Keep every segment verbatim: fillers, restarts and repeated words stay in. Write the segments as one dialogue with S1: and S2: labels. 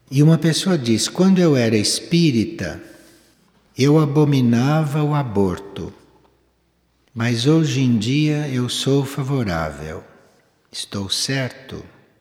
S1: E uma pessoa diz: quando eu era espírita, eu abominava o aborto, mas hoje em dia eu sou favorável. Estou certo?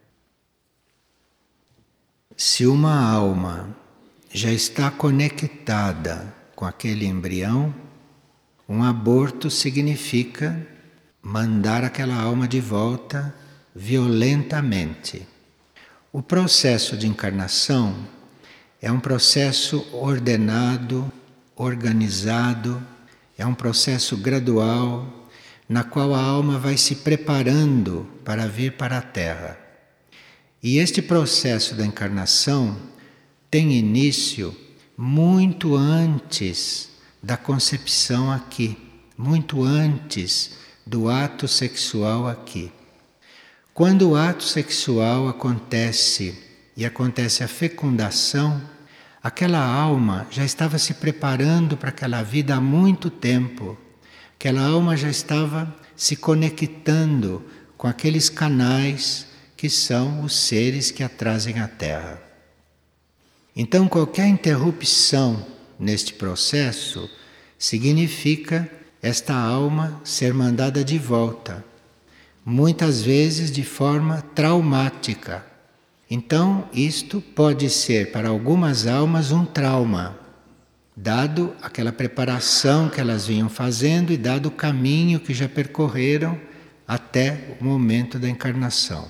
S1: Se uma alma já está conectada com aquele embrião, um aborto significa mandar aquela alma de volta violentamente. O processo de encarnação é um processo ordenado, organizado, é um processo gradual, na qual a alma vai se preparando para vir para a Terra. E este processo da encarnação tem início muito antes da concepção aqui, muito antes do ato sexual aqui. Quando o ato sexual acontece e acontece a fecundação, aquela alma já estava se preparando para aquela vida há muito tempo. Aquela alma já estava se conectando com aqueles canais que são os seres que a trazem à Terra. Então, qualquer interrupção neste processo significa esta alma ser mandada de volta, muitas vezes de forma traumática. Então, isto pode ser para algumas almas um trauma, dado aquela preparação que elas vinham fazendo e dado o caminho que já percorreram até o momento da encarnação.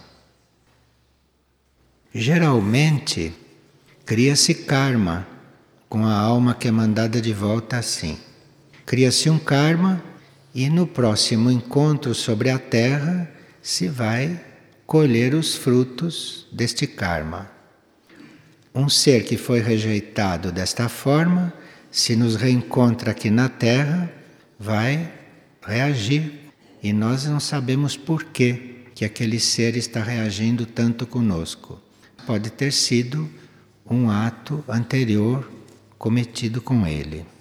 S1: Geralmente, cria-se karma com a alma que é mandada de volta assim. Cria-se um karma e no próximo encontro sobre a Terra se vai colher os frutos deste karma. Um ser que foi rejeitado desta forma, se nos reencontra aqui na Terra, vai reagir e nós não sabemos por que que aquele ser está reagindo tanto conosco. Pode ter sido um ato anterior cometido com ele.